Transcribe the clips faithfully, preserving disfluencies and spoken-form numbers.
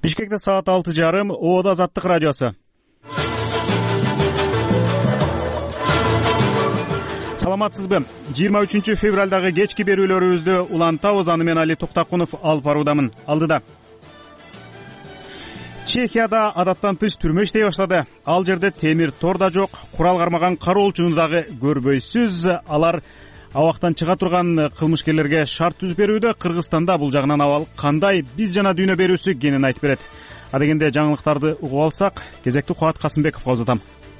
Бишкекте саат алты жарым, Оодо Азаттык радиосу. Саламатсызбы? жыйырма үчүнчү февралдагы кечки берүүлөрүбүздү улантабыз. Аны мен Али Токтакунов алып баруудамын. Алдыда Чехияда адаттан тыш түрмө иштей баштады. Ал жерде темир тор да жок, курал кармаган кароолчуну дагы көрбөйсүз. Алар абактан чыга турган кылмышкерлерге шарт түзүп берүүдө. Кыргызстанда бул жагынан абал кандай? Биз жана дүйнө берүүсү кенен айтып берет. Адегенде жаңылыктарды угуп алсак, кезекти Кубат Касымбековго узатам.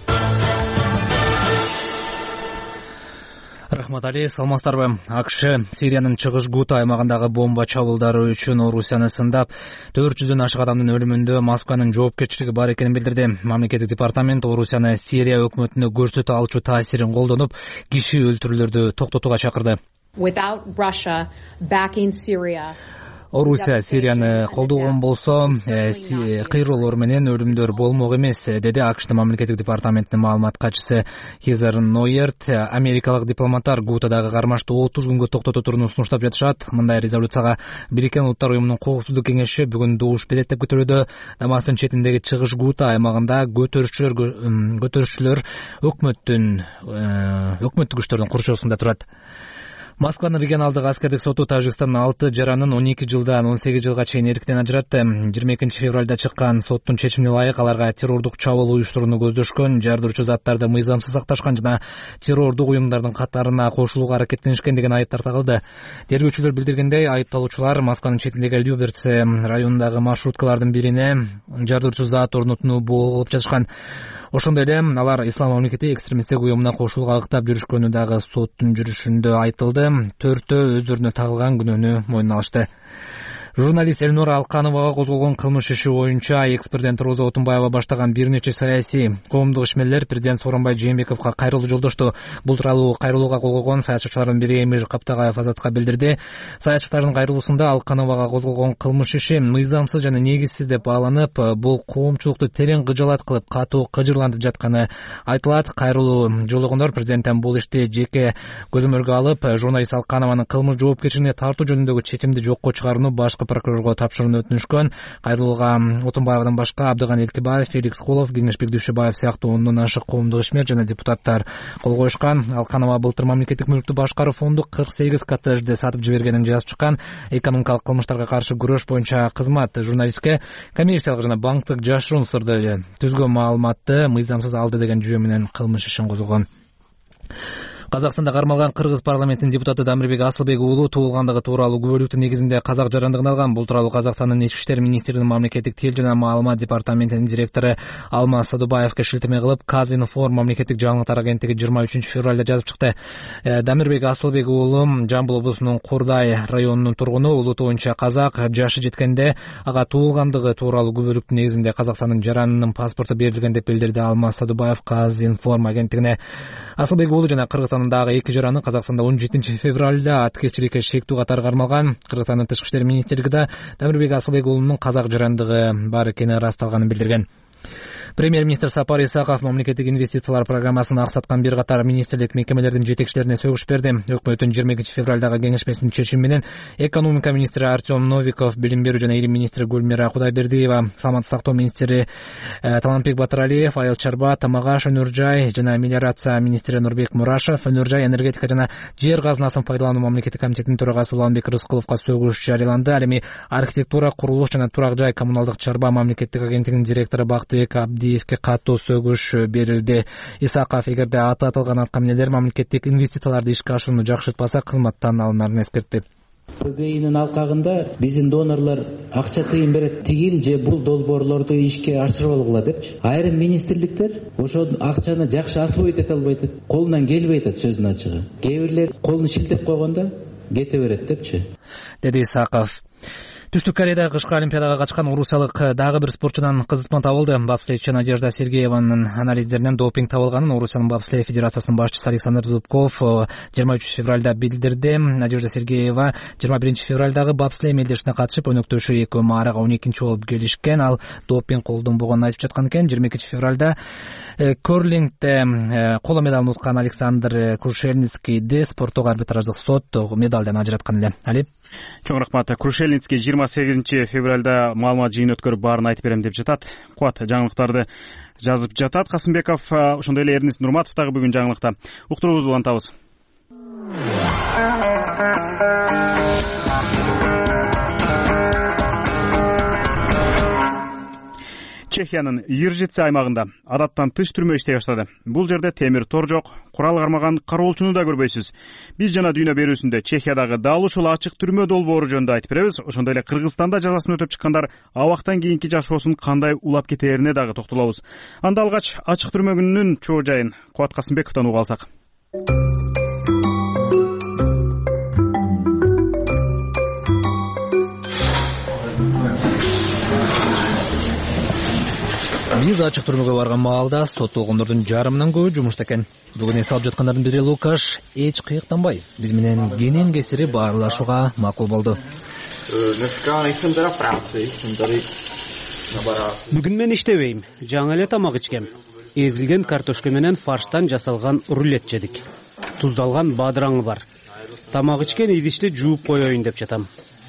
Рахмат Али, саламатсыздарбы? АКШ Сириянын чыгыш Гута аймагындагы бомба чабуулдары үчүн Орусияны сындап, төрт жүздөн ашык адамдын өлүмүндө Москванын жоопкерчилиги бар экенин билдирди. Мамлекеттик департамент Орусияны Сирия өкмөтүнө көрсөтө алчу таасирин колдонуп, киши өлтүрүүлөрдү токтотууга чакырды. Without Russia backing Syria, Орусия Сирияны колдогон болсо, кыйроолор менен өлүмдөр болмок эмес, деди АКШтын мамлекеттик департаментинин маалымат катчысы Хезер Нойерт. Америкалык дипломаттар Гутадагы кармашты отуз күнгө токтото турууну сунуштап жатышат. Мындай резолюцияга Бириккен Улуттар уюмунун коопсуздук кеңеши бүгүн добуш берет деп күтүлүүдө. Дамасктын четиндеги чыгыш Гута аймагында көтөрүшчүлөр көтөрүшчүлөр өкмөттүн өкмөттүк күчтөрдүн курчоосунда турат. Москванын регионалдык аскердик соту Тажикстандын алты жаранын он эки жылдан он сегиз жылга чейин эрктен ажыратты. жыйырма экинчи февралда чыккан соттун чечимине ылайык аларга террордук чабуул уюштурууну көздөшкөн, жардырчу заттарды мыйзамсыз сакташкан жана террордук уюмдардын катарына кошулууга аракеттенишкен деген айыптар тагылды. Тергөөчүлөр билдиргендей, айыпталуучулар Москванын четиндеги Люберцы районундагы маршруткалардын бирине жардырчу зат орнотууну кылып жатышкан. Ошондой эле алар Ислам мамлекети экстремисттик уюмуна кошулууга ыктап жүрүшкөнү дагы соттун жүрүшүндө айтылды. Төртөө өздөрүнө тагылган күнөөнү мойнуна алышты. Журналист Эльнура Алкановага козголгон кылмыш иши боюнча экс-президент Роза Отунбаева баштаган бир нече саясий коомдук ишмерлер президент Сооронбай Жээнбековго кайрылуу жолдошту. Бул тууралуу кайрылууга кол койгон саясатчылардын бири Эмир Каптагаев Азатка билдирди. Саясатчылардын кайрылуусунда Алкановага козголгон кылмыш иши мыйзамсыз жана негизсиз деп бааланып, бул коомчулукту терең кыжалат кылып, катуу кыжырлантып жатканы айтылат. Кайрылуу жолдогондор президенттен бул ишти жеке көзөмөлгө алып, журналист Алканованын кылмыш жоопкерчилигине тартуу жөнүндөгү чечимди жокко чыгарууну башкы прокурорго тапшырууну өтүнүшкөн. Кайрылууга Отунбаевден башка Абдыган Элкибаев, Феликс Холов, Кеңешбек Дүйшөбаев сыяктуу ондон ашык коомдук ишмер жана депутаттар кол коюшкан. Алканова былтыр мамлекеттик мүлктү башкаруу фонду кырк сегиз коттеджди сатып жибергенин жазып чыккан. Экономикалык кылмыштарга каршы күрөш боюнча кызмат журналистке коммерциялык жана банктык жашыруун сырды түзгөн маалыматты мыйзамсыз алды деген жүйө менен кылмыш ишин козгогон. Казакстанда кармалган кыргыз парламентинин депутаты Дамирбек Асылбек уулу туулгандыгы тууралуу күбөлүктүн негизинде казак жарандыгын алган. Бул тууралуу Казакстандын ички иштер министрлигинин мамлекеттик тил жана маалымат департаментинин директору Алмаз Садубаевге шилтеме кылып, Казинформ мамлекеттик жаңылыктар агенттиги жыйырма үчүнчү февралда жазып чыкты. Дамирбек Асылбек уулу Жамбыл облусунун Курдай районунун тургуну, улуту боюнча казак, жашы жеткенде ага туулгандыгы тууралуу күбөлүктүн негизинде Казакстандын жаранынын паспорту берилген деп билдирди Алмаз Садубаев Казинформ агенттигине. Асылбек уулу жана Кыргызстандын дагы эки жараны Казакстанда он жетинчи февралда аткезчиликке шектүү катары кармалган. Кыргызстандын тышкы иштер министрлиги да Дамирбек Асылбек уулунун казак жарандыгы бар экени ырасталганын билдирген. Премьер-министр Сапар Исаков мамлекеттик инвестициялар программасын аксаткан бир катар министрлик мекемелердин жетекчилерине сөгүш берди. Өкмөттүн жыйырма экинчи февралдагы кеңешмесинин чечими менен экономика министри Артем Новиков, билим берүү жана илим министри Гүлмира Кудайбердиева, саламаттык сактоо министри Талантбек Батыралиев, Айыл Чарба, Тамагаш, Өнөржай жана мелиорация министри Нурбек Мурашев, Өнөржай энергетика жана жер казынасын пайдалануу мамлекеттик комитетинин төрагасы Уланбек Рыскыловго сөгүш жарыяланды. Ал эми архитектура, курулуш жана турак жай коммуналдык Чарба мамлекеттик агенттигинин директору Бактыбек Абдиевке катуу сөгүш берилди. Исаков эгерде аты аталган аткаминелер мамлекеттик инвестицияларды ишке ашырууну жакшыртпаса, кызматтан алынарын эскертти. ПГИнин алкагында биздин донорлор акча тыйын берет, тигил же бул долбоорлорду ишке ашырып алгыла депчи. Айрым министрликтер ошол акчаны жакшы освоить эте албайт, колунан келбей атат сөздүн ачыгы. Кээ бирлер колун шилтеп койгондо кете берет депчи, деди Исаков. Түштүк Кореядагы кышкы олимпиадага катышкан орусиялык дагы бир спортчунан кызытма табылды. Бобслейчи Надежда Сергееванын анализдеринен допинг табылганын Орусиянын бобслей федерациясынын башчысы Александр Зубков жыйырма үчүнчү февралда билдирди. Надежда Сергеева жыйырма биринчи февралдагы бобслей мелдешине катышып, өнөктөшү экөө маарага он экинчи болуп келишкен. Ал допинг колдонбогонун айтып жаткан экен. жыйырма экинчи февралда керлингде коло медалын уткан Александр Крушельницкийди спорттук арбитраждык сот медалдан ажыраткан эле. Али чоң рахмат. Крушельницкий жыйырма жыйырма сегизинчи февралда маалымат жыйын өткөрүп баарын айтып берем деп жатат. Кубат жаңылыктарды жазып жатат Касымбеков. Ошондой эле Эрнест Нурматов дагы бүгүн жаңылыкта. Уктуруубузду улантабыз. Чехиянын Иржице аймагында адаттан тыш түрмө иштей баштады. Бул жерде темир тор жок, курал кармаган кароолчуну да көрбөйсүз. Биз жана дүйнө берүүсүндө Чехиядагы дал ушул ачык түрмө долбоору жөнүндө айтып беребиз. Ошондой эле Кыргызстанда жазасын өтөп чыккандар абактан кийинки жашоосун кандай улап кетээрине дагы токтолобуз. Анда алгач ачык түрмө күнүнүн чоо жайын Кубат Касымбековдон уга алсак. Биз ачык түрмөгө барган маалда соттолгондордун жарымынан көбү жумушта экен. Бүгүн эс алып жаткандардын бири Лукаш эч кыйыктанбай биз менен кенен кесири баарлашууга макул болду. Бүгүн мен иштебейм. Жаңы эле тамак ичкем. Эзилген картошка менен фарштан жасалган рулет жедик. Туздалган бадыраңы бар. Тамак ичкен идишти жууп коеюн деп жатам.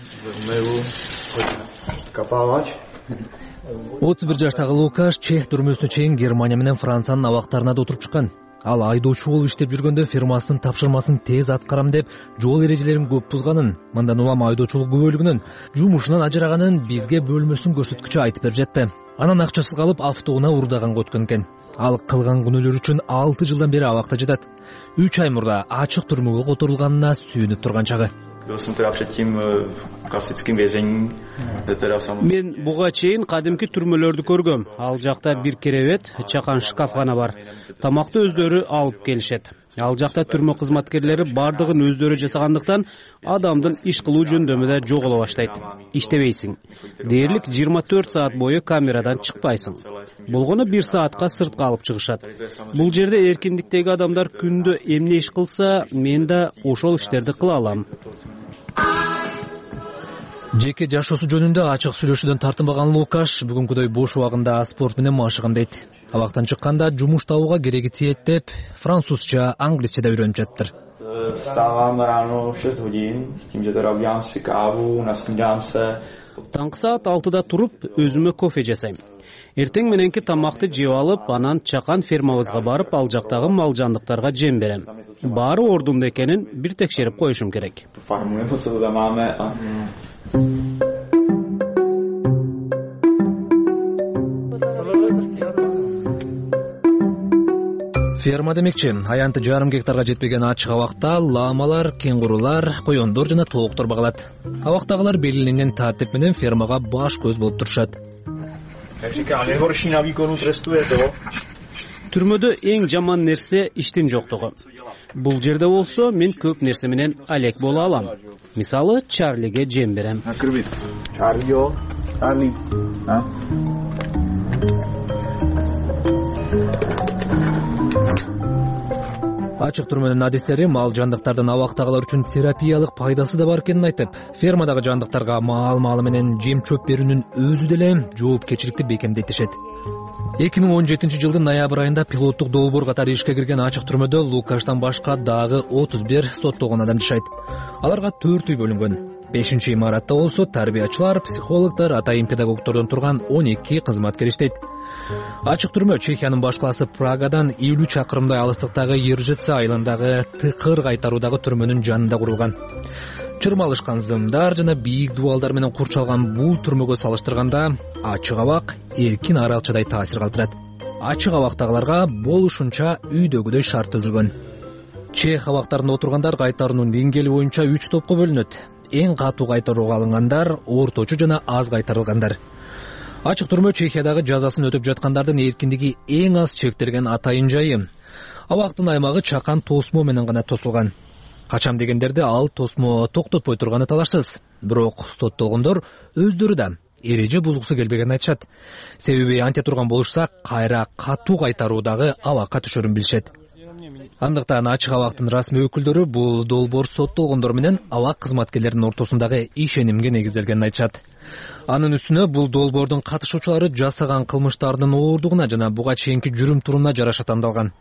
отуз бир жаштагы Лукаш чех түрмөсүнө чейин Германия менен Франциянын абактарына да отуруп чыккан. Ал айдоочу болуп иштеп жүргөндө фирмасынын тапшырмасын тез аткарам деп жол эрежелерин көп бузганын, мындан улам айдоочулук күбөлүгүнөн, жумушунан ажыраганын бизге бөлмөсүн көрсөткүчү айтып берип жетти. Анан акчасыз калып автоунаа урдаганга өткөн экен. Ал кылган күнөөлөр үчүн алты жылдан бери абакта жатат. үч ай мурда ачык түрмөгө которулганына сүйүнүп турган чагы. Мен буга чейин кадимки түрмөлөрдү көргөм. Ал жакта бир керебет, чакан шкаф гана бар. Тамакты өздөрү алып келишет. Ал жакта түрмө кызматкерлери бардыгын өздөрү жасагандыктан адамдын иш кылуу жөндөмү да жоголо баштайт. Иштебейсиң. Дээрлик жыйырма төрт саат бою камерадан чыкпайсың. Болгону бир саатка сыртка алып чыгышат. Бул жерде эркиндиктеги адамдар күндө эмне иш кылса, мен да ошол иштерди кыла алам. Жеке жашоосу жөнүндө ачык сүйлөшүүдөн тартынбаган Лукаш бүгүнкүдөй бош убагында спорт менен машыгам дейт. Абактан чыкканда жумуш табууга кереги тиет деп французча, англисче да үйрөнүп жатыптыр. Таңкы саат алтыда туруп, өзүмө кофе жасайм. Эртең мененки тамакты жеп алып, анан чакан фермабызга барып, ал жактагы мал жандыктарга жем берем. Баары ордунда экенин бир текшерип коюшум керек. Ферма демекчи, аянты жарым гектарга жетпеген ачык абакта ламалар, кенгурулар, коёндор жана тооктор багылат. Абактагылар белгиленген тартип менен фермага баш көз болуп турушат. Түрмөдө эң жаман нерсе иштин жоктугу. Бул жерде болсо мен көп нерсе менен алек боло алам. Мисалы, Чарлиге жем берем. Ачык түрмөнүн адистери мал жандыктардын абактагылар үчүн терапиялык пайдасы да бар экенин айтып, фермадагы жандыктарга маал-маалы менен жем чөп берүүнүн өзү деле жоопкерчиликти бекемдетишет. эки миң он жетинчи жылдын ноябрь айында пилоттук долбоор катары ишке кирген ачык түрмөдө Лукаштан башка дагы отуз бир соттолгон адам жашайт. Аларга төрт үй бөлүнгөн. бешинчи имаратта болсо тарбиячылар, психологдор, атайын педагогдордон турган он эки кызматкер иштейт. Ачык түрмө Чехиянын баш калаасы Прагадан элүү чакырымдай алыстыктагы Иржице айылындагы тыкыр кайтаруудагы түрмөнүн жанында курулган. Чырмалышкан зымдар жана бийик дубалдар менен курчалган бул түрмөгө салыштырганда ачык абак эркин аралчадай таасир калтырат. Ачык абактагыларга болушунча үйдөгүдөй шарт түзүлгөн. Чех абактарында отургандар кайтаруунун деңгээли боюнча үч топко бөлүнөт. Эң катуу кайтарууга алынгандар, орточу жана аз кайтарылгандар. Ачык түрмө Чехиядагы жазасын өтөп жаткандардын эркиндиги эң аз чектелген атайын жайы. Абактын аймагы чакан тосмо менен гана тосулган. Качам дегендерди ал тосмо токтотпой турганы талашсыз. Бирок соттолгондор өздөрү да эреже бузгусу келбегенин айтышат. Себеби антип турган болушса, кайра катуу кайтаруудагы абакка түшөрүн билишет. Андыктан ачык абактын расмий өкүлдөрү бул долбоор соттолгондор менен абак кызматкерлеринин ортосундагы ишенимге негизделгенин айтышат. Анын үстүнө бул долбоордун катышуучулары жасаган кылмыштардын ооругуна жана буга чейинки жүрүм турумуна жараша тандалган.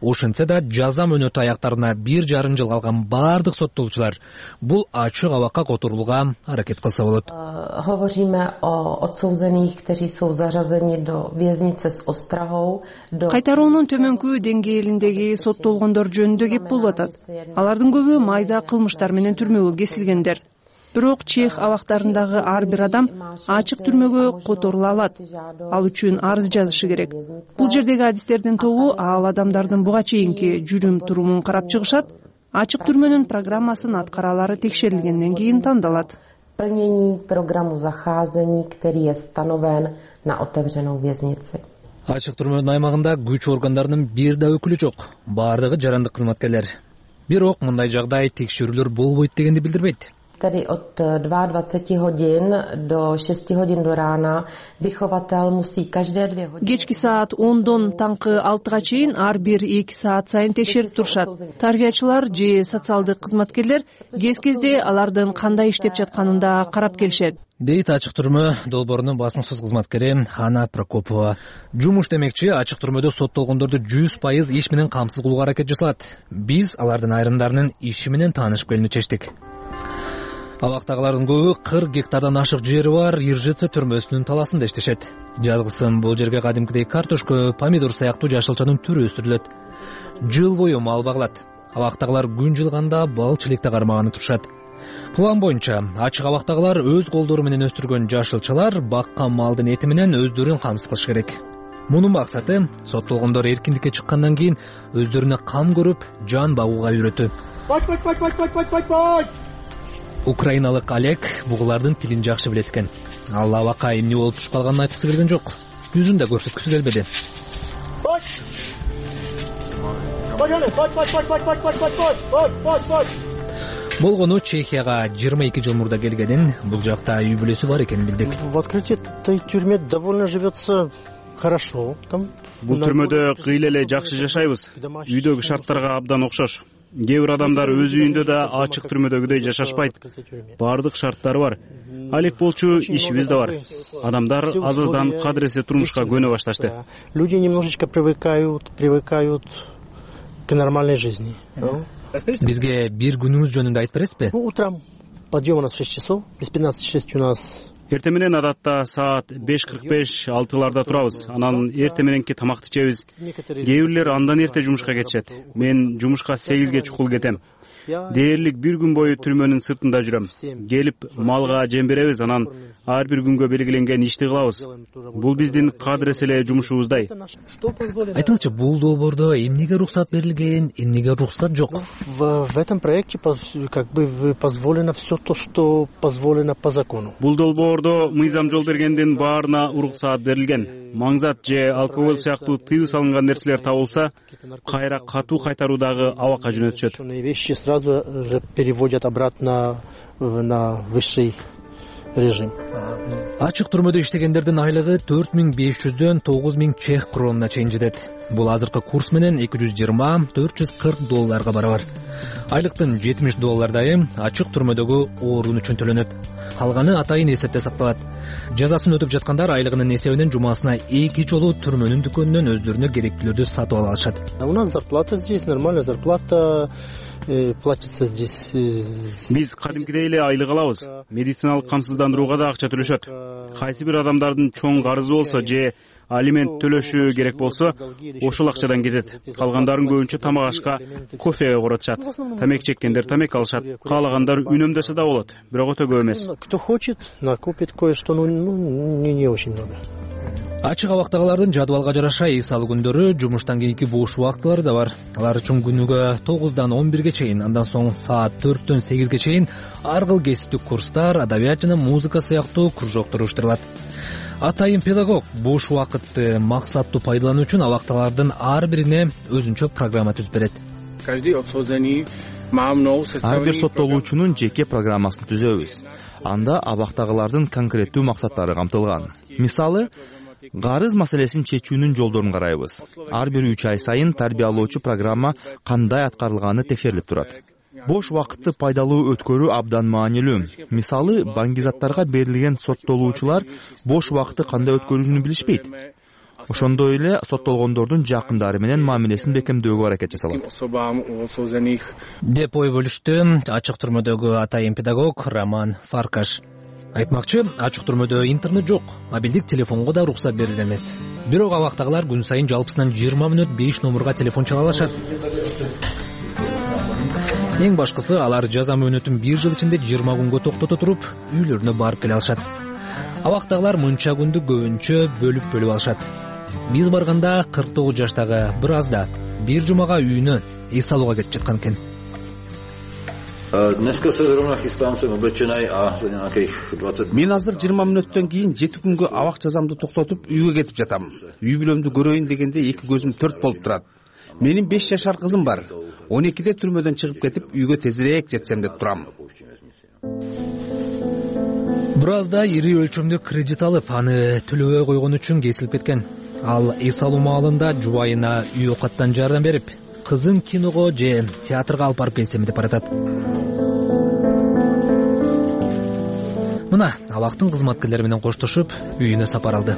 Ошентсе да жаза мөөнөтү аяктарына бир жарым жыл калган бардык соттолуучулар бул ачык абакка которууга аракет кылса болот. Говориме о отсouzených, kteří jsou zařazeni do věznice s ostrahou. Кайтаруунун төмөнкү деңгээлиндеги соттолгондор жөнүндө кеп болуп атат. Алардын көбү майда кылмыштар менен түрмөгө кесилгендер. Бирок Чех абактарындагы ар бир адам ачык түрмөгө которула алат. Ал үчүн арыз жазышы керек. Бул жердеги адистердин тобу ал адамдардын буга чейинки жүрүм турумун карап чыгышат. Ачык түрмөнүн программасын аткаралары текшерилгенден кийин тандалат. Plnění programu zacházení, který je stanoven na otevřenou věznici. Ачык түрмөнүн аймагында күч органдарынын бир да өкүлү жок. Бардыгы жарандык кызматкерлер. Бирок мындай жагдай текшерүүлөр болбойт дегенди билдирбейт. Tedy od dvacet dva hodin do šesti hodin do rána vychovatel musí každé dvě hodiny. Кечки саат ондон таңкы алтыга чейин ар бир эки саат сайын текшерип турушат. Тарбиячылар же социалдык кызматкерлер кез-кезде алардын кандай иштеп жатканында карап келишет. Дейт ачык түрмө долбоорунун басымсыз кызматкери Хана Прокопова. Жумуш демекчи, ачык түрмөдө соттолгондорду жүз пайыз иш менен камсыз кылууга аракет жасалат. Биз алардын айрымдарынын иши менен таанышып келүүнү чечтик. Абактагылардын көбү кырк гектардан ашык жери бар Иржица түрмөсүнүн таласында иштешет. Жазгысын бул жерге кадимкидей картошка, помидор сыяктуу жашылчанын түрү өстүрүлөт. Жыл бою мал багылат. Абактагылар күн жылганда бал чилекте кармаганы турушат. План боюнча ачык абактагылар өз колдору менен өстүргөн жашылчалар баккан малдын эти менен өздөрүн камсыз кылыш керек. Мунун максаты соттолгондор эркиндикке чыккандан кийин өздөрүнө кам көрүп, жан багууга үйрөтүү. Украиналык Олег бугулардын тилин жакшы билет экен. Ал абакка эмне болуп туш калганын айткысы келген жок. Жүзүн да көрсөткүсү келбеди. Болгону Чехияга жыйырма эки жыл мурда келгенин, бул жакта үй бүлөсү бар экенин билдик. В открытой тюрьме довольно живется хорошо. Бул түрмөдө кыйла эле жакшы жашайбыз. Үйдөгү шарттарга абдан окшош. Кээ бир адамдар өз үйүндө да ачык түрмөдөгүдөй жашашпайт. Бардык шарттары бар. Алек болчу ишибиз да бар. Адамдар азыздан кадыресе турмушка көнө башташты. Люди немножечко привыкают, привыкают к нормальной жизни. Бизге бир күнүңүз жөнүндө айтып бересизби? Утром подъем у нас в шесть часов, без пятнадцати шесть у нас. Эрте менен адатта саат беш кырк беш алтыларда турабыз. Анан эрте мененки тамакты жебиз. Кээ бирлер андан эрте жумушка кетишет. Мен жумушка сегизге чукул кетем. Дээрлик бир күн бою түрмөнүн сыртында жүрөм. Келип малга жем беребиз, анан ар бир күнгө белгиленген ишти кылабыз. Бул биздин кадыресе эле жумушубуздай. Айтыңызчы, бул долбоордо эмнеге уруксат берилген, эмнеге уруксат жок? В этом проекте как бы позволено все то, что позволено по закону. Бул долбоордо мыйзам жол бергендин баарына уруксаат берилген. Маңзат же алкоголь сыяктуу тыюу салынган нерселер табылса, кайра катуу кайтаруудагы абакка жөнөтүшөт. Сразу же переводят обратно на высший режим. Ачык түрмөдө иштегендердин айлыгы төрт миң беш жүздөн тогуз миң чех кронуна чейин жетет. Бул азыркы курс менен эки жүз жыйырма төрт жүз кырк долларга барабар. Айлыктын жетимиш доллардайы ачык түрмөдөгү оорун үчүн төлөнөт. Калганы атайын эсепте сакталат. Жазасын өтүп жаткандар айлыгынын эсебинен жумасына эки жолу түрмөнүн дүкөнүнөн өздөрүнө керектүүлөрдү сатып ала алышат. У нас зарплата здесь, нормальная зарплата. Платится здесь. Биз кадимкидей эле айлык алабыз. Медициналык камсыздандырууга да акча төлөшөт. Кайсы бир адамдардын чоң карызы болсо же алимент төлөшү керек болсо, ошол акчадан кетет. Калгандарын көбүнчө тамак ашка, кофеге коротушат. Тамек чеккендер тамек алышат. Каалагандар үнөмдөсө да болот, бирок өтө көп эмес. Кто хочет, накопит кое-что, но не не очень много. Ачык абактагылардын жадыбалга жараша эс алуу күндөрү, жумуштан кийинки бош убактылары да бар. Алар үчүн күнүгө тогуздан он бирге чейин, андан соң саат төрттөн сегизге чейин ар кыл кесиптик курстар, адабият жана музыка сыяктуу кружоктор уюштурулат. Атайын педагог бош убакытты максаттуу пайдалануу үчүн абактагылардын ар бирине өзүнчө программа түзүп берет. Ар бир соттолуучунун жеке программасын түзөбүз. Анда абактагылардын конкреттүү максаттары камтылган. Мисалы, карыз маселесин чечүүнүн жолдорун карайбыз. Ар бир үч ай сайын тарбиялоочу программа кандай аткарылганы текшерилип турат. Бош убакытты пайдалуу өткөрүү абдан маанилүү. Мисалы, баңгизаттарга берилген соттолуучулар бош убакытты кандай өткөрүүнү билишпейт. ошондой эле соттолгондордун жакындары менен мамилесин бекемдөөгө аракет жасалат деп ой бөлүштү ачык түрмөдөгү атайын педагог Роман Фаркаш. Айтмакчы, ачык түрмөдө интернет жок, мобилдик телефонго да уруксат берилген эмес. Бирок абактагылар күн сайын жалпысынан жыйырма мүнөт беш номурга телефон чала алышат. Эң башкысы, алар жаза мөөнөтүн бир жыл ичинде жыйырма күнгө токтото туруп, үйлөрүнө барып келе алышат. Абактагылар мынча күндү көбүнчө бөлүп бөлүп алышат. Биз барганда кырк тогуз жаштагы бир азда бир жумага үйүнө эс алууга кетип жаткан экен. Мен азыр жыйырма мүнөттөн кийин жети күнгө абак жазамды токтотуп үйгө кетип жатам. Үй бүлөмдү көрөйүн дегенде эки көзүм төрт болуп турат. Менин беш жашар кызым бар. он экиде түрмөдөн чыгып кетип үйгө тезирээк жетсем деп турам. Бир азда ири өлчөмдө кредит алып, аны төлөбөй койгон үчүн кесилип кеткен. Ал эс алуу маалында жубайына үй окаттан жардам берип, кызын киного же театрга алып барып келсем деп баратат. Мына абактын кызматкерлери менен коштошуп, үйүнө сапар алды.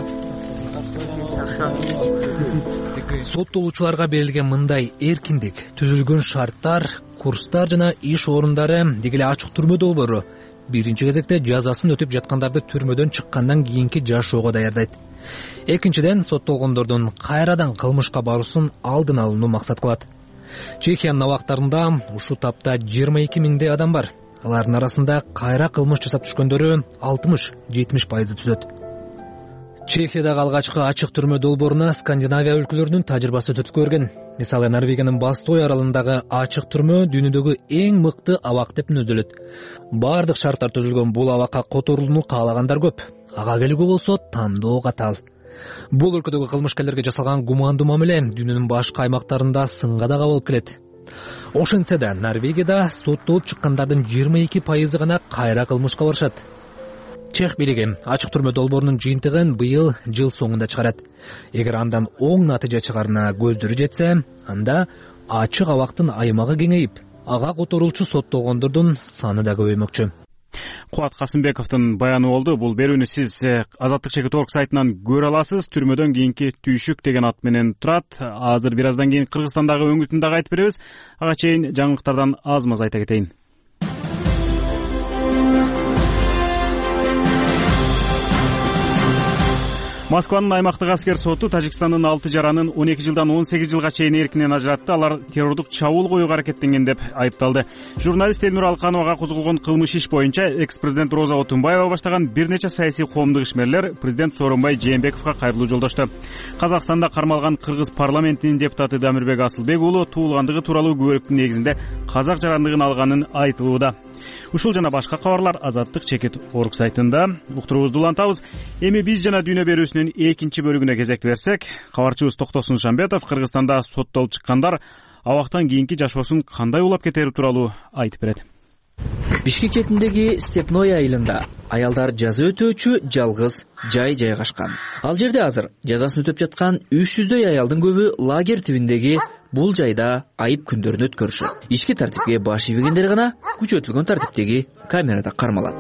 Соттолуучуларга берилген мындай эркиндик, түзүлгөн шарттар, курстар жана иш орундары деги эле ачык түрмө долбоору биринчи кезекте жазасын өтүп жаткандарды түрмөдөн чыккандан кийинки жашоого даярдайт. Экинчиден, соттолгондордун кайрадан кылмышка баруусун алдын алууну максат кылат. Чехиянын абактарында ушул тапта жыйырма эки миңдей адам бар. Алардын арасында кайра кылмыш жасап түшкөндөрү алтымыш жетимиш пайызды түзөт. Чехиядагы алгачкы ачык түрмө долбооруна Скандинавия өлкөлөрүнүн тажрыйбасы өтүп көргөн. Мисалы, Норвегиянын Бастой аралындагы ачык түрмө дүйнөдөгү эң мыкты абак деп мүнөздөлөт. Бардык шарттар түзүлгөн бул абакка которулууну каалагандар көп. Ага келүүгө болсо тандоо катаал. Бул өлкөдөгү кылмышкерлерге жасалган гумандуу мамиле дүйнөнүн башка аймактарында сынга да кабылып келет. Ошентсе да Норвегияда соттолуп чыккандардын жыйырма эки пайызы гана кайра кылмышка барышат. Чех бийлиги ачык түрмө долбоорунун жыйынтыгын быйыл жыл соңунда чыгарат. Эгер андан оң натыйжа чыгарына көздөрү жетсе, анда ачык абактын аймагы кеңейип, ага которулчу соттолгондордун саны да көбөймөкчү. Кубат Касымбековдун баяны болду. Бул берүүнү сиз Азаттык чекит орг сайтынан көрө аласыз. Түрмөдөн кийинки түйшүк деген ат менен турат. Азыр бир аздан кийин Кыргызстандагы өңүтүн дагы айтып беребиз. Ага чейин жаңылыктардан аз маз айта кетейин. Москванын аймактык аскер соту Тажикстандын алты жаранын он эки жылдан он сегиз жылга чейин эркинен ажыратты. Алар террордук чабуул коюуга аракеттенген деп айыпталды. Журналист Элнур Алкановага козголгон кылмыш иш боюнча экс-президент Роза Отунбаева баштаган бир нече саясий коомдук ишмерлер президент Сооронбай Жээнбековго кайрылуу жолдошту. Казакстанда кармалган кыргыз парламентинин депутаты Дамирбек Асылбек уулу туулгандыгы тууралуу күбөлүктүн негизинде казак жарандыгын алганын айтылууда. Ушул жана башка кабарлар Азаттык чекит орг сайтында. Уктуруубузду улантабыз. Эми биз жана дүйнө берүүсүнүн экинчи бөлүгүнө кезек берсек, кабарчыбыз Токтосун Шамбетов Кыргызстанда соттолуп чыккандар абактан кийинки жашоосун кандай улап кетери тууралуу айтып берет. Бишкек четиндеги Степной айылында аялдар жаза өтөөчү жалгыз жай жайгашкан. Ал жерде азыр жазасын өтөп жаткан үч жүздөй аялдын көбү лагерь тибиндеги бул жайда айып күндөрүн өткөрүшөт. Ички тартипке баш ийбегендер гана күчөтүлгөн тартиптеги камерада кармалат.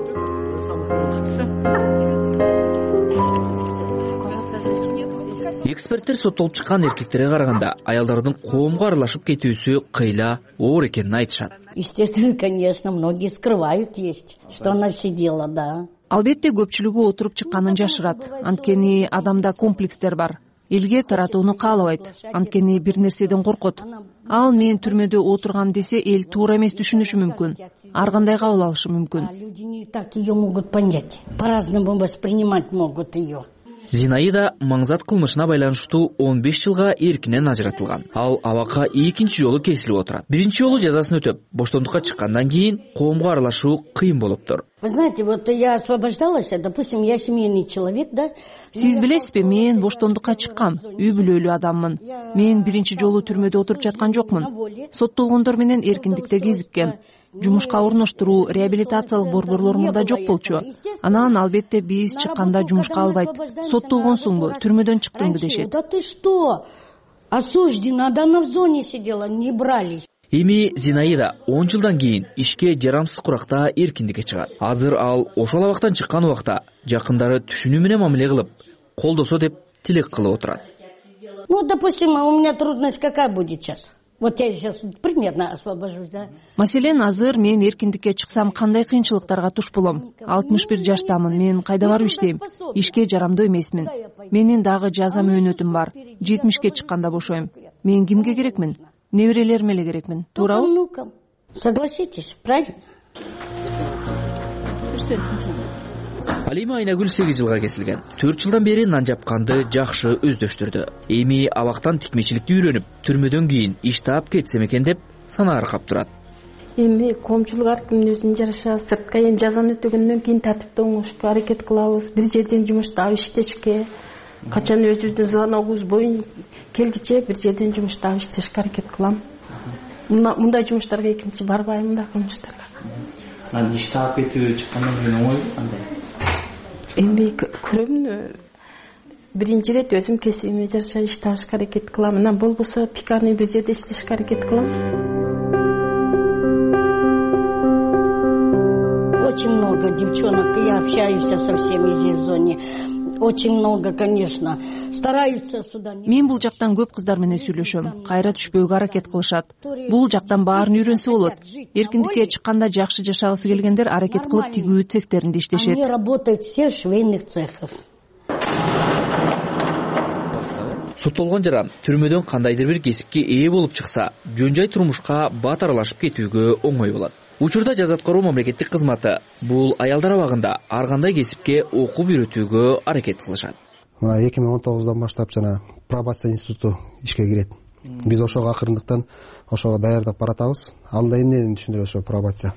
Эксперттер соттолуп чыккан эркектерге караганда аялдардын коомго аралашып кетүүсү кыйла оор экенин айтышат. Естественно, конечно, многие скрывают есть, что она сидела, да. Албетте көпчүлүгү отуруп чыкканын жашырат. Анткени адамда комплекстер бар. Элге таратууну каалабайт. Анткени бир нерседен коркот. Ал мен түрмөдө отургам десе, эл туура эмес түшүнүшү мүмкүн. Ар кандай кабыл алышы мүмкүн. Люди не так ее могут понять. По-разному воспринимать могут ее. Зинаида маңзат кылмышына байланыштуу он беш жылга эркинен ажыратылган. Ал абакка экинчи жолу кесилип отурат. Биринчи жолу жазасын өтөп, боштондукка чыккандан кийин коомго аралашуу кыйын болуптур. Вы знаете, вот я освобождалась, допустим, я семейный человек, да? Сиз билесизби, мен боштондукка чыккам, үй бүлөлүү адаммын. Мен биринчи жолу түрмөдө отуруп жаткан жокмун. Соттолгондор менен эркиндикте кезиккем. Жумушка орноштуруу, реабилитациялык борборлор мурда жок болчу. Анан албетте биз чыкканда жумушка албайт. Соттолгонсуңбу, түрмөдөн чыктыңбы дешет. Да ты что? Осуждена, да она в зоне сидела, не брали. Эми Зинаида он жылдан кийин ишке жарамсыз куракта эркиндикке чыгат. Азыр ал ошол абактан чыккан убакта жакындары түшүнүү менен мамиле кылып, колдосо деп тилек кылып отурат. Ну, допустим, у меня трудность какая будет сейчас? Вот я сейчас примерно освобожусь, да? Маселен, азыр мен эркиндикке чыксам кандай кыйынчылыктарга туш болом? алтымыш бир жаштамын, мен кайда барып иштейм? Ишке жарамдуу эмесмин. Менин дагы жаза мөөнөтүм бар. жетимишке чыкканда бошойм. Мен кимге керекмин? Неберелериме эле керекмин. Туурабы? Внукам. Согласитесь, правильно? Алима Айнагүл сегиз жылга кесилген. төрт жылдан бери нан жапканды жакшы өздөштүрдү. Эми абактан тикмечиликти үйрөнүп, түрмөдөн кийин иш таап кетсем экен деп санаа аркап турат. Эми коомчулук ар кимдин өзүнүн жарашы, сыртка эми жазаны өтөгөндөн кийин тартиптүү оңошко аракет кылабыз. Бир жерден жумуш таап иштешке, качан өзүбүздүн звоногубуз боюнча келгиче бир жерден жумуш таап иштешке аракет кылам. Мындай жумуштарга экинчи барбайм, мындай жумуштарга. Анан иш таап кетүү чыккандан кийин оңойбу кандай? Эми көрөмүн, биринчи ирет өзүм кесибиме жараша иш табышка аракет кылам. Анан болбосо пикарный бир жерде иштешке аракет кылам. Очень много девчонок, я общаюсь со всеми здесь в зоне. Очень много, конечно. Стараются сюда. Мен бул жактан көп кыздар менен сүйлөшөм. Кайра түшпөөгө аракет кылышат. Бул жактан баарын үйрөнсө болот. Эркиндикке чыкканда жакшы жашагысы келгендер аракет кылып тигүү цехтеринде иштешет. Они работают все в швейных цехах. Соттолгон жаран түрмөдөн кандайдыр бир кесипке ээ болуп чыкса, жөн жай турмушка бат аралашып кетүүгө оңой болот. Учурда жаза аткаруу мамлекеттик кызматы бул аялдар абагында ар кандай кесипке окуп үйрөтүүгө аракет кылышат. Мына эки миң он тогуздан баштап жана пробация институту ишке кирет. Биз ошого акырындыктан ошого даярдап баратабыз. Алда эмнени түшүндүрөт ошо пробация?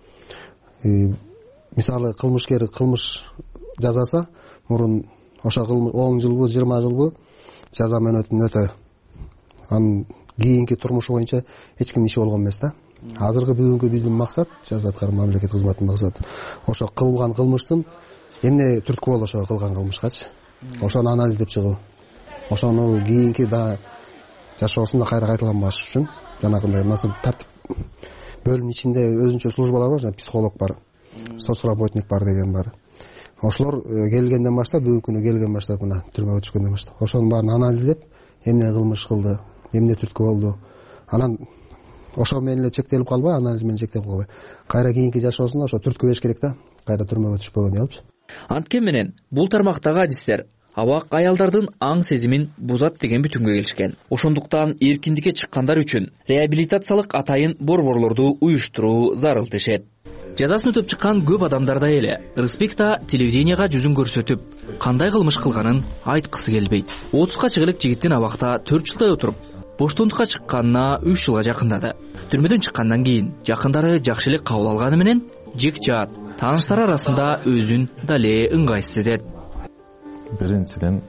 Мисалы кылмышкер кылмыш жазаса, мурун ошо кылмыш он жылбы, жыйырма жылбы жаза мөөнөтүн өтө. Анын кийинки турмушу боюнча эч кимдин иши болгон эмес да. Азыркы бүгүнкү биздин максат, жаза аткаруу мамлекеттик кызматтын максаты, ошо кылган кылмыштын эмне түрткү болду ошо кылган кылмышкачы. Ошону анализдеп чыгуу. Ошону кийинки да жашоосунда кайра кайталанбаш үчүн жанагындай маселе тартип бөлүм ичинде өзүнчө службалар бар, жана психолог бар, соцработник бар деген бар. Ошолор келгенден баштап, бүгүнкү күнү келген баштап мына түрмөгө түшкөндөн баштап ошонун баарын анализдеп, эмне кылмыш кылды, эмне түрткү болду. Анан ошо менен эле чектелип калбай, анализ менен чектелип калбай, кайра кийинки жашоосунда ошо түрткү бериш керек да, кайра түрмөгө түшпөгөн болчу. Анткен менен бул тармактагы адистер абак аялдардын аң сезимин бузат деген бүтүнгө келишкен. Ошондуктан эркиндикке чыккандар үчүн реабилитациялык атайын борборлорду уюштуруу зарыл дешет. Жазасын өтөп чыккан көп адамдардай эле Рыспек да телевиденияга жүзүн көрсөтүп, кандай кылмыш кылганын айткысы келбейт. отузга чыгылык жигиттин абакта төрт жылдай отуруп, боштондукка чыкканына үч жылга жакындады. Түрмөдөн чыккандан кийин жакындары жакшы эле кабыл алганы менен жек жаат, тааныштары арасында өзүн дале ыңгайсыз сезет. Биринчиден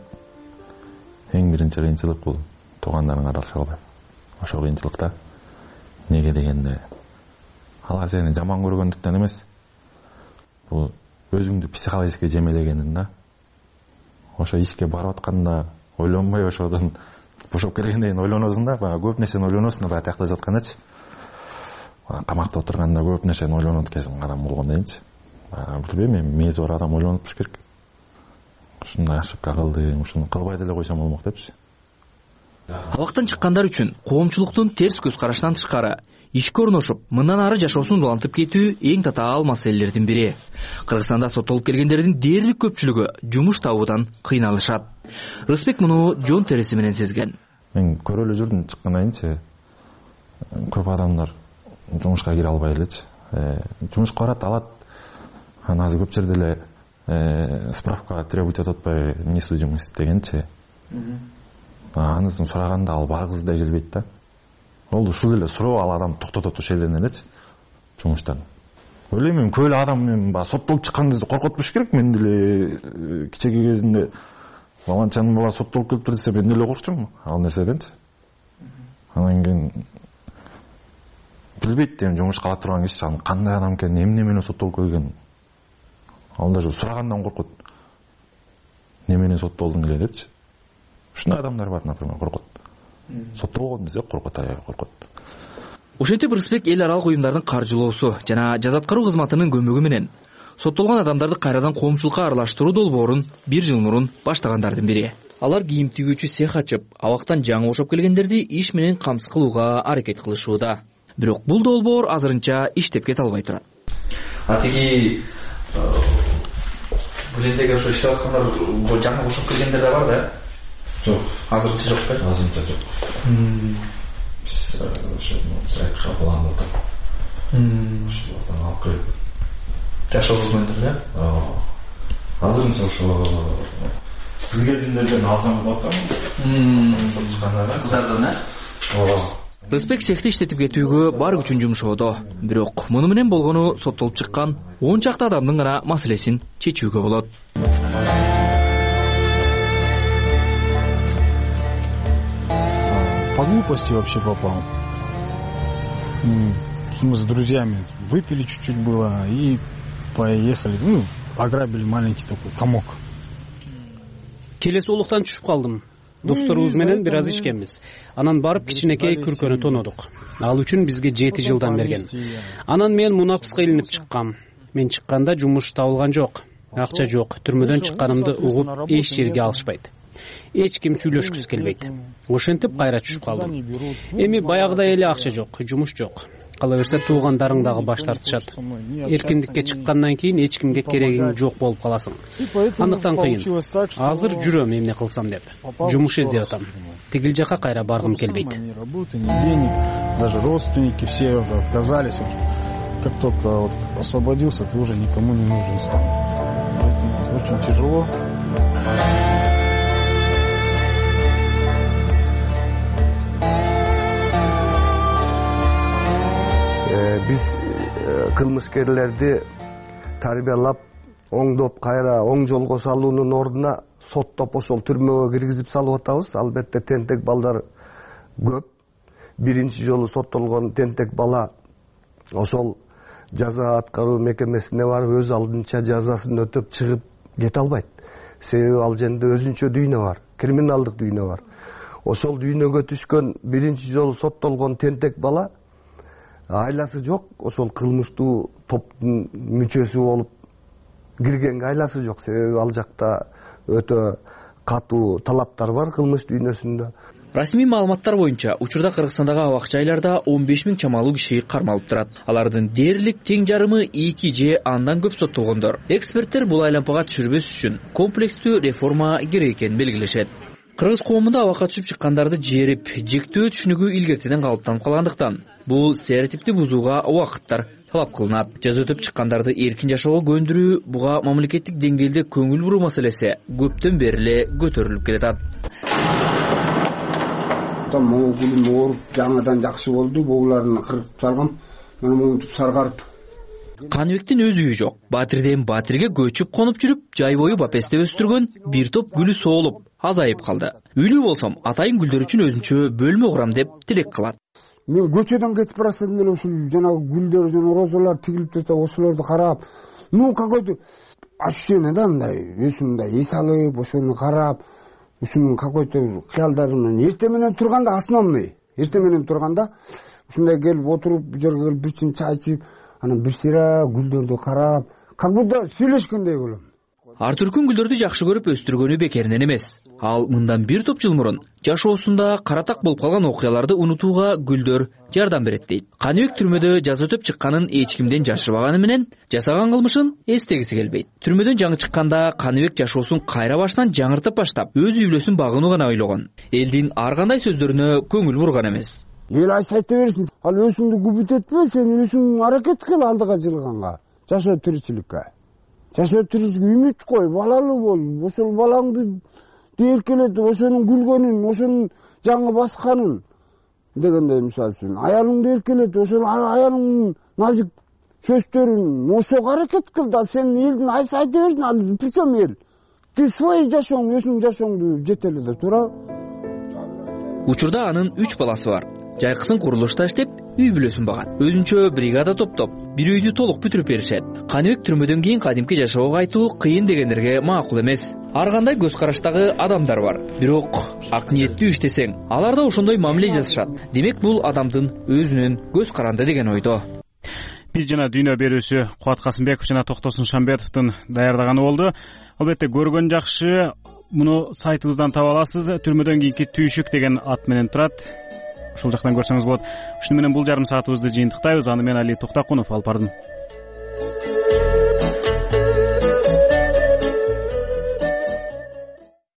эң биринчи кыйынчылык бул туугандарыңа аралаша албай. Ошо кыйынчылыкта неге дегенде алар сени жаман көргөндүктөн эмес, бул өзүңдү психологически жемелегениң да. Ошо ишке барып атканда ойлонбой ошодон бошоп келгенден кийин ойлоносуң да, баягы көп нерсени ойлоносуң да, баягы тиякта жаткандачы. Камакта отурганда көп нерсени ойлонот экенсиң адам болгондон кийинчи. Билбейм, эми мээзи бар адам ойлонуп туруш керек. Ушундай ошибка кылдым, ушуну кылбай деле койсом болмок депчи. Абактан чыккандар үчүн коомчулуктун терс көз карашынан тышкары ишке орношуп, мындан ары жашоосун улантып кетүү эң татаал маселелердин бири. Кыргызстанда соттолуп келгендердин дээрлик көпчүлүгү жумуш табуудан кыйналышат. Рыспек муну жон тереси менен сезген. Мен көрө эле жүрдүм, чыккандан кийинчи көп адамдар жумушка кире албай элечи. Жумушка барат, алат. Анан азыр көп жерде эле справка требовать этип атпай, несудимость дегенчи. Анысын сураганда ал баргысы да келбейт да. Ол ушул эле суроо ал адам токтотот ошол жерден элечи жумуштан. Ойлойм, мен көп эле адам мен баягы соттолуп чыкканды коркотпуш керек. Мен деле кичеке кезинде баланчанын бала соттолуп келиптир десе, мен деле коркчумун ал нерседенчи. Анан кийин билбейт эми жумушка ала турган киши аны кандай адам экенин, эмне менен соттолуп келген. Ал даже сурагандан коркот. Неменен соттолдуң эле депчи. Ушундай адамдар бар, например, коркот. Соттолгон десе коркот, ая коркот. Ошентип Рыспек эл аралык уюмдардын каржылоосу жана жаза аткаруу кызматынын көмөгү менен соттолгон адамдарды кайрадан коомчулукка аралаштыруу долбоорун бир жыл мурун баштагандардын бири. Алар кийим тигүүчү цех ачып, абактан жаңы бошоп келгендерди иш менен камсыз кылууга аракет кылышууда. Бирок бул долбоор азырынча иштеп кете албай турат. А тиги бул жердеги ошо иштеп аткандар бул жаңы бошоп келгендер да бар да? Жок, азырынча жок да? Азырынча жок. Биз ошо сайкка план отуп. Ошо алып келет. Жашоо кызматтар да? Азырынча ошо сиз келгендерден алсам болот да? Кыздардан э? Ооба. Рыспек цехти иштетип кетүүгө бар күчүн жумшоодо. Бирок муну менен болгону соттолуп чыккан он чакты адамдын гана маселесин чечүүгө болот. По глупости вообще попал. Мы с друзьями выпили чуть-чуть было и поехали. Ну, ограбили маленький такой комок. Келесі олуктан түшүп калдым. Досторубуз менен бир аз ичкенбиз. Анан барып кичинекей күркөнү тонодук. Ал үчүн бизге жети жылдан берген. Анан мен мунапыска илинип чыккам. Мен чыкканда жумуш табылган жок. Акча жок. Түрмөдөн чыкканымды угуп эч жерге алышпайт. Эч ким сүйлөшкүсү келбейт. Ошентип кайра түшүп калдым. Эми баягыдай эле акча жок, жумуш жок. Кала берсе туугандарың дагы баш тартышат. Эркиндикке чыккандан кийин эч кимге керегиң жок болуп каласың. Андыктан кыйын. Азыр жүрөм эмне кылсам деп. Жумуш издеп атам. Тигил жака кайра баргым келбейт. Даже родственники все отказались. Как только освободился, ты уже никому не нужен стал. Поэтому очень тяжело. Биз кылмышкерлерди тарбиялап, оңдоп, кайра оң жолго салуунун ордуна соттоп ошол түрмөгө киргизип салып атабыз. Албетте тентек балдар көп. Биринчи жолу соттолгон тентек бала ошол жаза аткаруу мекемесине барып өз алдынча жазасын өтөп чыгып кете албайт. Себеби ал жерде өзүнчө дүйнө бар, криминалдык дүйнө бар. Ошол дүйнөгө түшкөн биринчи жолу соттолгон тентек бала айласы жок, ошол кылмыштуу топтун мүчөсү болуп киргенге айласы жок. Себеби ал жакта өтө катуу талаптар бар кылмыш дүйнөсүндө. Расмий маалыматтар боюнча, учурда Кыргызстандагы абак жайларда он беш миң чамалуу киши кармалып турат. Алардын дээрлик тең жарымы эки же андан көп соттолгондор. Эксперттер бул айлампага түшүрбөс үчүн комплекстүү реформа керек экенин белгилешет. Кыргыз коомунда абакка түшүп чыккандарды жерип, жектөө түшүнүгү илгертеден калыптанып калгандыктан бул стереотипти бузууга убакыттар талап кылынат. Жаза өтөп чыккандарды эркин жашоого көндүрүү, буга мамлекеттик деңгээлде көңүл буруу маселеси көптөн бери эле көтөрүлүп келатат. Могу гүлүм ооруп, жаңадан жакшы болду, бооларын кыркып салгам. Мына монтуп саргарып. Каныбектин өз үйү жок. Батирден батирге көчүп конуп жүрүп, жай бою бапесте өстүргөн бир топ гүлү соолуп, азайып калды. Үйлүү болсом, атайын гүлдөр үчүн өзүнчө бөлмө курам деп тилек кылат. Мен көчөдөн кетип барасам эле ушул жанагы гүлдөр, жана розалар тигилип турса, ошолорду карап, ну какой-то ощущение да, мындай өзүмдө эс алып, ошону карап, ушунун какой-то кыялдары менен эртең менен турганда основной, эртең менен турганда ушундай келип отуруп, бу жерге келип бир чин чай ичип, анан бир сыйра гүлдөрдү карап, как будто сүйлөшкөндөй болом. Ар түркүн гүлдөрдү жакшы көрүп өстүргөнү бекеринен эмес. Ал мындан бир топ жыл мурун жашоосунда каратак болуп калган окуяларды унутууга гүлдөр жардам берет дейт. Каныбек түрмөдө жаза өтөп чыкканын эч кимден жашырбаганы менен жасаган кылмышын эстегиси келбейт. Түрмөдөн жаңы чыкканда Каныбек жашоосун кайра башынан жаңыртып баштап, өз үй бүлөсүн багууну гана ойлогон. Элдин ар кандай сөздөрүнө көңүл бурган эмес. Эл айта берсин, ал өзүңдү күбүт этпе, сен өзүң аракет кыл алдыга жылганга, жашоо тиричиликке. Жашоо тиричиликке үмүт кой, балалуу бол, ошол балаңды эркелет, ошонун күлгөнүн, ошонун жаңы басканын дегендей, мисалы үчүн, аялыңды эркелет, ошол аялыңдын назик сөздөрүн, ошого аракет кыл да, сен элдин айса айта берсин, ал причем эл. Ты свой жашооң, өзүңдүн жашооңду жетеле да тура. Учурда анын үч баласы бар. Жайкысын курулушта иштеп, үй бүлөсүн багат. Өзүнчө бригада топтоп, бир үйдү толук бүтүрүп беришет. Каныбек түрмөдөн кийин кадимки жашоого кайтуу кыйын дегендерге макул эмес. Ар кандай көз караштагы адамдар бар. Бирок ак ниеттүү иштесең, алар да ошондой мамиле жасашат. Демек бул адамдын өзүнүн көз каранды деген ойдо. биз жана дүйнө берүүсү Кубат Касымбеков жана Токтосун Шамбетовдун даярдаганы болду. Албетте көргөн жакшы, муну сайтыбыздан таба аласыз. Түрмөдөн кийинки түйшүк деген ат менен турат. Ушул жактан көрсөңүз болот. Ушуну менен бул жарым саатыбызды жыйынтыктайбыз. Аны мен Али Токтокунов алып бардым.